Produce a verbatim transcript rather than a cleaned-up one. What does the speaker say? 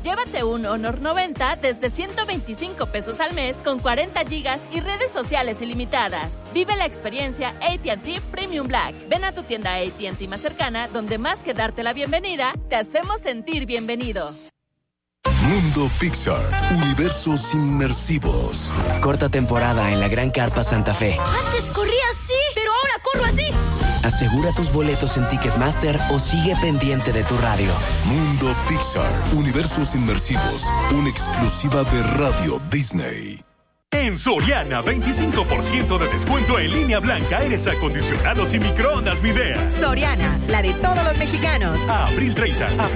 Llévate un Honor noventa desde ciento veinticinco pesos al mes con cuarenta gigas y redes sociales ilimitadas. Vive la experiencia A T and T Premium Black. Ven a tu tienda A T and T más cercana, donde más que darte la bienvenida, te hacemos sentir bienvenido. Mundo Pixar, universos inmersivos. Corta temporada en la Gran Carpa Santa Fe. Antes corría así, pero ahora corro así. Asegura tus boletos en Ticketmaster o sigue pendiente de tu radio. Mundo Pixar, universos inmersivos, una exclusiva de Radio Disney. En Soriana, veinticinco por ciento de descuento en línea blanca, aires acondicionados y microondas Midea. Soriana, la de todos los mexicanos. A abril treinta,